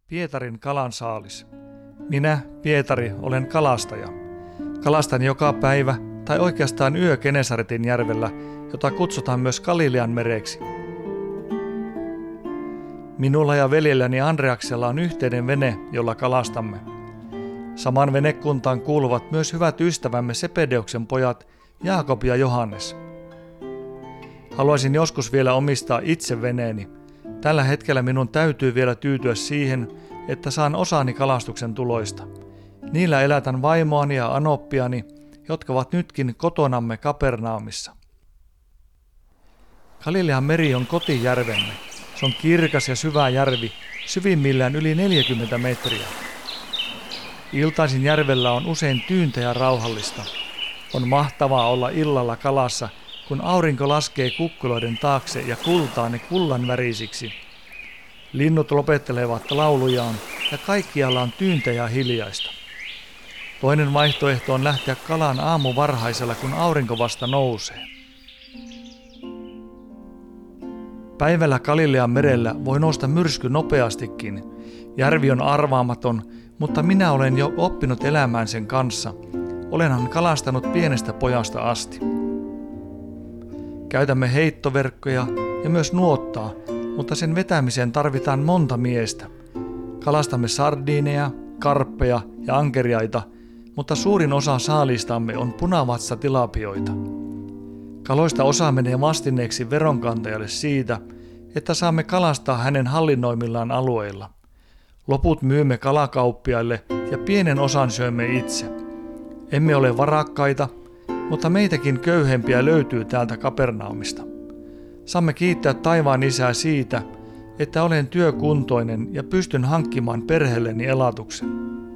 Pietarin kalansaalis. Minä, Pietari, olen kalastaja. Kalastan joka päivä, tai oikeastaan yö Genesaretin järvellä, jota kutsutaan myös Galilean mereksi. Minulla ja veljelläni Andreaksella on yhteinen vene, jolla kalastamme. Saman venekuntaan kuuluvat myös hyvät ystävämme Sepedeuksen pojat Jaakob ja Johannes. Haluaisin joskus vielä omistaa itse veneeni. Tällä hetkellä minun täytyy vielä tyytyä siihen, että saan osani kalastuksen tuloista. Niillä elätän vaimoani ja anoppiani, jotka ovat nytkin kotonamme Kapernaumissa. Galilean meri on kotijärvemme. Se on kirkas ja syvä järvi, syvimmillään yli 40 metriä. Iltaisin järvellä on usein tyyntä ja rauhallista. On mahtavaa olla illalla kalassa, kun aurinko laskee kukkuloiden taakse ja kultaa ne kullan värisiksi. Linnut lopettelevat laulujaan ja kaikkialla on tyyntä ja hiljaista. Toinen vaihtoehto on lähteä kalaan aamuvarhaisella, kun aurinko vasta nousee. Päivällä Galilean merellä voi nousta myrsky nopeastikin. Järvi on arvaamaton, mutta minä olen jo oppinut elämään sen kanssa. Olenhan kalastanut pienestä pojasta asti. Käytämme heittoverkkoja ja myös nuottaa, mutta sen vetämiseen tarvitaan monta miestä. Kalastamme sardiineja, karppeja ja ankeriaita, mutta suurin osa saalistamme on punavatsatilapioita. Kaloista osa menee vastineeksi veronkantajalle siitä, että saamme kalastaa hänen hallinnoimillaan alueilla. Loput myymme kalakauppiaille ja pienen osan syömme itse. Emme ole varakkaita, mutta meitäkin köyhempiä löytyy täältä Kapernaumista. Saamme kiittää taivaan Isää siitä, että olen työkuntoinen ja pystyn hankkimaan perheelleni elatuksen.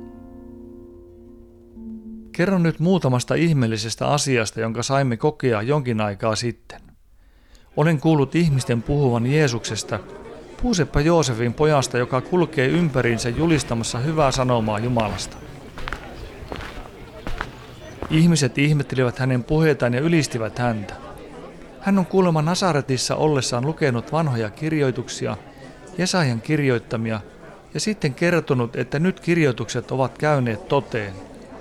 Kerron nyt muutamasta ihmeellisestä asiasta, jonka saimme kokea jonkin aikaa sitten. Olen kuullut ihmisten puhuvan Jeesuksesta, Puuseppä Joosefin pojasta, joka kulkee ympäriinsä julistamassa hyvää sanomaa Jumalasta. Ihmiset ihmettelivät hänen puheitaan ja ylistivät häntä. Hän on kuulemma Nasaretissa ollessaan lukenut vanhoja kirjoituksia, Jesajan kirjoittamia, ja sitten kertonut, että nyt kirjoitukset ovat käyneet toteen.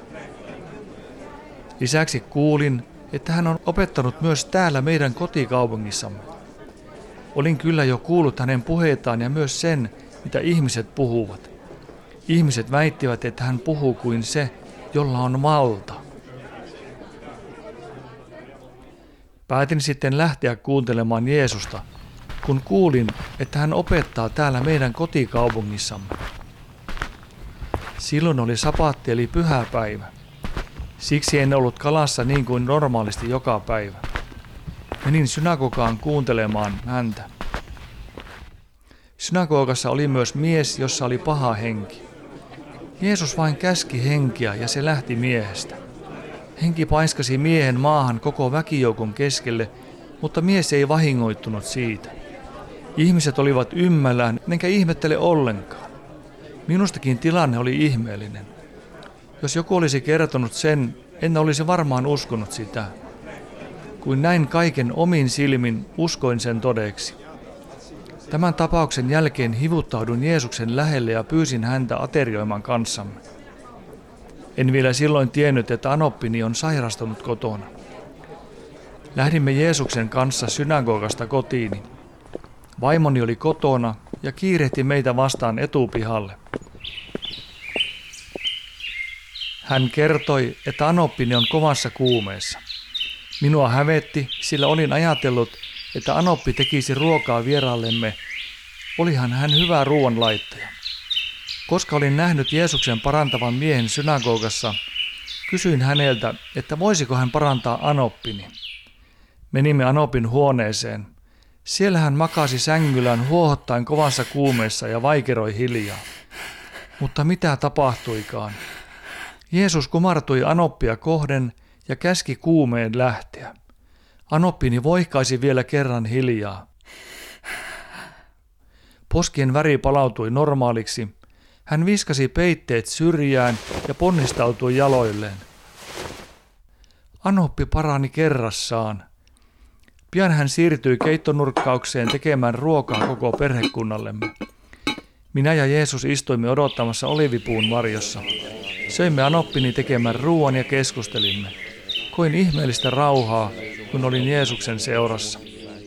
Lisäksi kuulin, että hän on opettanut myös täällä meidän kotikaupungissamme. Olin kyllä jo kuullut hänen puheitaan ja myös sen, mitä ihmiset puhuvat. Ihmiset väittivät, että hän puhuu kuin se, jolla on valta. Päätin sitten lähteä kuuntelemaan Jeesusta, kun kuulin, että hän opettaa täällä meidän kotikaupungissamme. Silloin oli sapaatti eli pyhäpäivä. Siksi en ollut kalassa niin kuin normaalisti joka päivä. Menin synagogaan kuuntelemaan häntä. Synagogassa oli myös mies, jossa oli paha henki. Jeesus vain käski henkiä ja se lähti miehestä. Henki paiskasi miehen maahan koko väkijoukon keskelle, mutta mies ei vahingoittunut siitä. Ihmiset olivat ymmällään, enkä ihmettele ollenkaan. Minustakin tilanne oli ihmeellinen. Jos joku olisi kertonut sen, en olisi varmaan uskonut sitä. Kuin näin kaiken omin silmin, uskoin sen todeksi. Tämän tapauksen jälkeen hivuttaudun Jeesuksen lähelle ja pyysin häntä aterioimaan kanssamme. En vielä silloin tiennyt, että anoppini on sairastunut kotona. Lähdimme Jeesuksen kanssa synagogasta kotiini. Vaimoni oli kotona ja kiirehti meitä vastaan etupihalle. Hän kertoi, että anoppini on kovassa kuumeessa. Minua hävetti, sillä olin ajatellut, että anoppi tekisi ruokaa vieraallemme. Olihan hän hyvä ruoanlaittaja. Koska olin nähnyt Jeesuksen parantavan miehen synagogassa, kysyin häneltä, että voisiko hän parantaa anoppini. Menimme anopin huoneeseen. Siellä hän makasi sängyllään huohottaen kovassa kuumeessa ja vaikeroi hiljaa. Mutta mitä tapahtuikaan? Jeesus kumartui anoppia kohden ja käski kuumeen lähteä. Anoppini voihkaisi vielä kerran hiljaa. Poskien väri palautui normaaliksi. Hän viskasi peitteet syrjään ja ponnistautui jaloilleen. Anoppi parani kerrassaan. Pian hän siirtyi keittonurkkaukseen tekemään ruokaa koko perhekunnallemme. Minä ja Jeesus istuimme odottamassa oliivipuun varjossa. Söimme anoppini tekemän ruoan ja keskustelimme. Koin ihmeellistä rauhaa, kun olin Jeesuksen seurassa.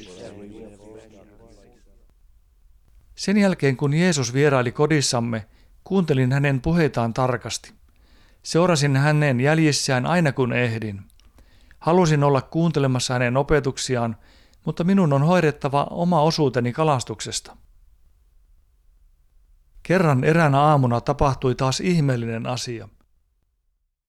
Sen jälkeen, kun Jeesus vieraili kodissamme, kuuntelin hänen puheitaan tarkasti. Seurasin hänen jäljissään aina kun ehdin. Halusin olla kuuntelemassa hänen opetuksiaan, mutta minun on hoidettava oma osuuteni kalastuksesta. Kerran eräänä aamuna tapahtui taas ihmeellinen asia.